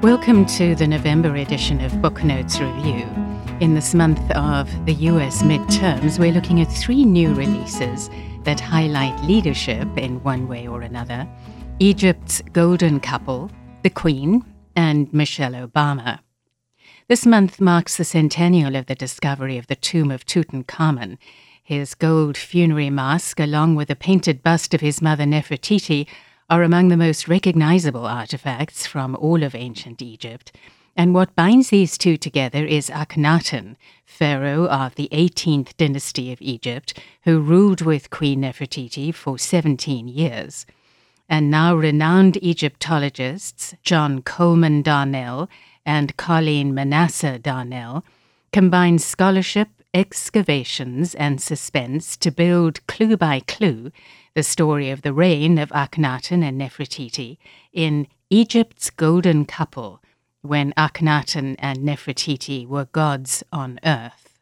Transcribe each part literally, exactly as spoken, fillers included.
Welcome to the November edition of Book Notes Review. In this month of the U S midterms, we're looking at three new releases that highlight leadership in one way or another: Egypt's Golden Couple, The Queen, and Michelle Obama. This month marks the centennial of the discovery of the tomb of Tutankhamun. His gold funerary mask, along with a painted bust of his mother Nefertiti, are among the most recognizable artifacts from all of ancient Egypt. And what binds these two together is Akhenaten, pharaoh of the eighteenth dynasty of Egypt, who ruled with Queen Nefertiti for seventeen years. And now renowned Egyptologists John Coleman Darnell and Colleen Manasseh Darnell combine scholarship, excavations, and suspense to build, clue by clue, the story of the reign of Akhenaten and Nefertiti in Egypt's Golden Couple, when Akhenaten and Nefertiti were gods on earth.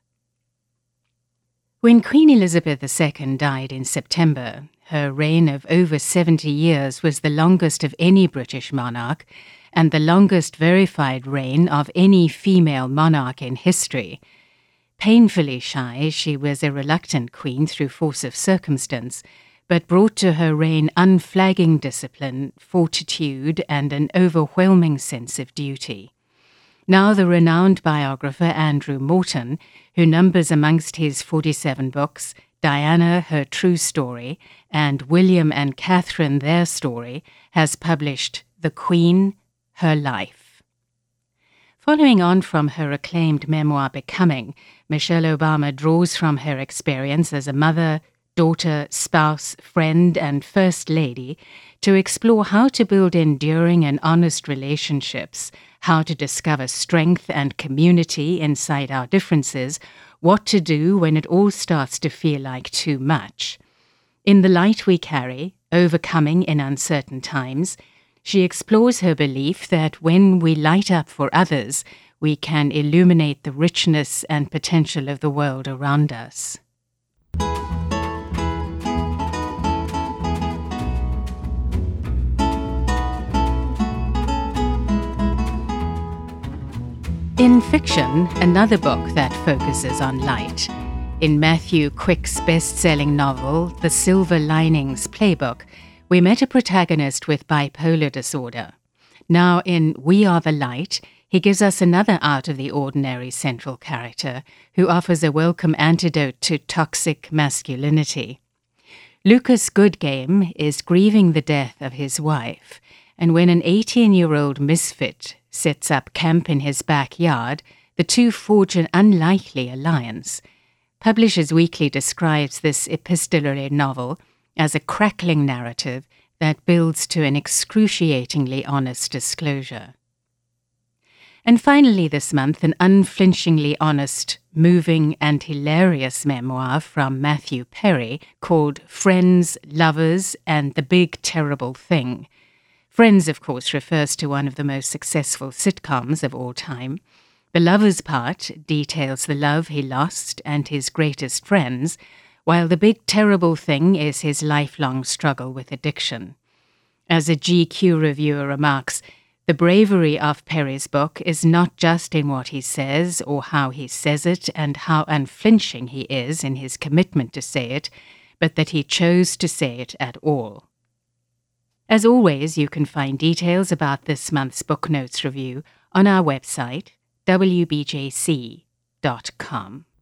When Queen Elizabeth the Second died in September, her reign of over seventy years was the longest of any British monarch and the longest verified reign of any female monarch in history. Painfully shy, she was a reluctant queen through force of circumstance, but brought to her reign unflagging discipline, fortitude, and an overwhelming sense of duty. Now the renowned biographer Andrew Morton, who numbers amongst his forty-seven books Diana, Her True Story, and William and Catherine, Their Story, has published The Queen, Her Life. Following on from her acclaimed memoir Becoming, Michelle Obama draws from her experience as a mother, daughter, spouse, friend, and first lady to explore how to build enduring and honest relationships, how to discover strength and community inside our differences, what to do when it all starts to feel like too much. In The Light We Carry, Overcoming in Uncertain Times, she explores her belief that when we light up for others, we can illuminate the richness and potential of the world around us. In fiction, another book that focuses on light. In Matthew Quick's best-selling novel, The Silver Linings Playbook, we met a protagonist with bipolar disorder. Now in We Are the Light, he gives us another out-of-the-ordinary central character who offers a welcome antidote to toxic masculinity. Lucas Goodgame is grieving the death of his wife, and when an eighteen-year-old misfit sets up camp in his backyard, the two forge an unlikely alliance. Publishers Weekly describes this epistolary novel as a crackling narrative that builds to an excruciatingly honest disclosure. And finally this month, an unflinchingly honest, moving and hilarious memoir from Matthew Perry called Friends, Lovers, and the Big Terrible Thing. Friends, of course, refers to one of the most successful sitcoms of all time. The Lovers part details the love he lost and his greatest friends, while The Big Terrible Thing is his lifelong struggle with addiction. As a G Q reviewer remarks, the bravery of Perry's book is not just in what he says or how he says it and how unflinching he is in his commitment to say it, but that he chose to say it at all. As always, you can find details about this month's Book Notes review on our website, w b j c dot com.